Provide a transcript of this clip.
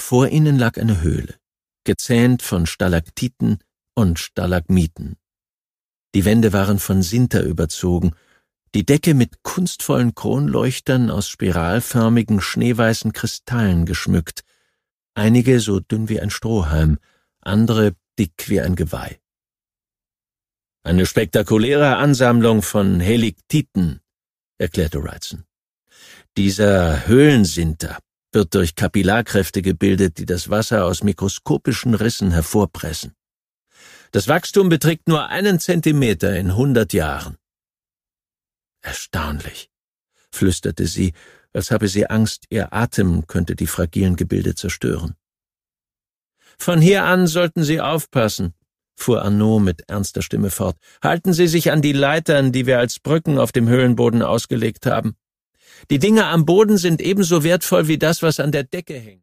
Vor ihnen lag eine Höhle, gezähnt von Stalaktiten und Stalagmiten. Die Wände waren von Sinter überzogen, die Decke mit kunstvollen Kronleuchtern aus spiralförmigen, schneeweißen Kristallen geschmückt, einige so dünn wie ein Strohhalm, andere dick wie ein Geweih. »Eine spektakuläre Ansammlung von Heliktiten«, erklärte Wrightson. »Dieser Höhlensinter wird durch Kapillarkräfte gebildet, die das Wasser aus mikroskopischen Rissen hervorpressen. Das Wachstum beträgt nur 1 Zentimeter in 100 Jahren.« »Erstaunlich«, flüsterte sie, als habe sie Angst, ihr Atem könnte die fragilen Gebilde zerstören. »Von hier an sollten Sie aufpassen«, fuhr Arnaud mit ernster Stimme fort. »Halten Sie sich an die Leitern, die wir als Brücken auf dem Höhlenboden ausgelegt haben. Die Dinge am Boden sind ebenso wertvoll wie das, was an der Decke hängt.«